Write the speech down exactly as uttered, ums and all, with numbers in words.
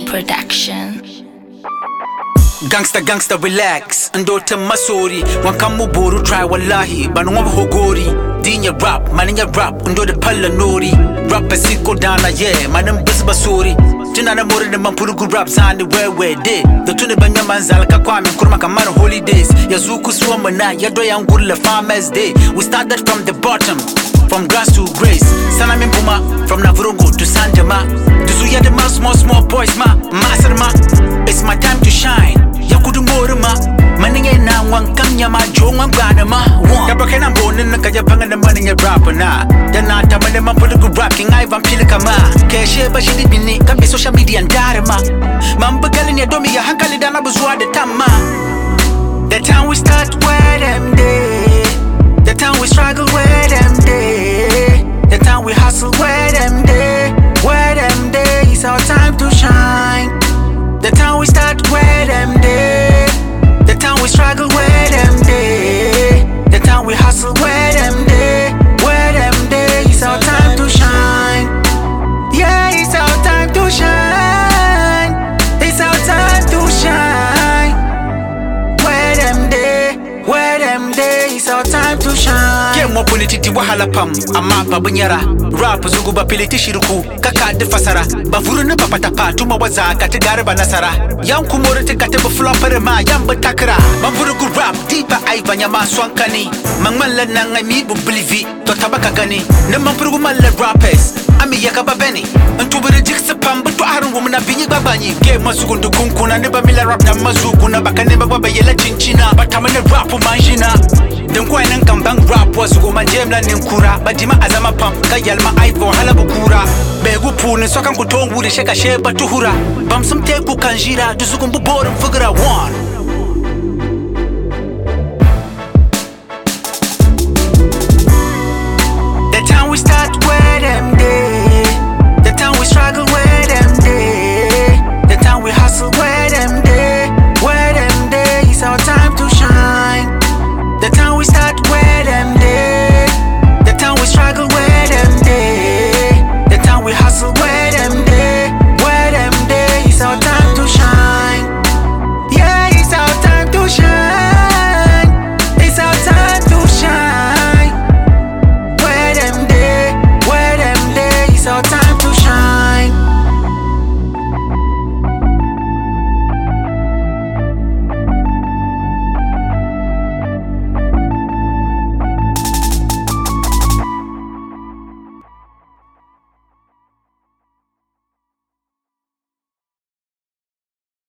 Production. Gangsta gangsta relax Ndote masori Wankamu boru try wallahi Banu wabu hogori Dinya rap, maninya rap Ndode pala nori Rap siko dana yeah Manam bisi basori Tina na mori na mampurugu rap Zani wewe de Dotune banya manzala kakwame Kuruma kamara holidays Yazuku swamana Yadwa yangurla farmers day We started from the bottom From grass to grace Sana mimpuma From Navurungu to Sanjama Duzu the ma small small boys ma Master ma It's my time to shine Yakudu moruma Maninge na wankanya ma Jongwa gwana ma Yabake na mbone na kaya panga na maninge rapper na Dana tamane ma pulugu rap King Ivan pili kama Keshe bashidi bini Kambi social media ndare ma Mambagali ni adomi ya hankali dana buzwa de tama The time we start where them day The time we struggle where them day The time we hustle where them day Where them day It's our time to shine The time we start where them day The time we struggle where them day The time we hustle where them day Where them day It's our time to shine Yeah, it's our time to shine It's our time to shine Where them day Where them day It's our time to shine Game wapunititi wahala pam Ama babunyara Rap zugu bapiliti shiruku Kaka de fasara Bavuru ne papatapa Tuma waza katigare banasara Yam kumore te kate buflopere ma Yam batakra Bavuru gu rap Dipa aiva nyama swankani Mangmala nanga mi bublivi Totabaka gani Ne mampuru mala rappers Ami yaka babeni Ntubiri jikse pam Butu aharu wumuna binyi babanyi Game mazugu ndukunkuna Neba mila rap na mazugu Na baka neba baba yela chinchina Batamane rapu manjina Denkwa nan kan bang rap wasu go man jemla nin kura badima azama pam kayal ma aivo hala bukura begu puni sokan ku ton wuri sheka sheba tuhura bam sum te ku kanjira duzugun bu borin fugra one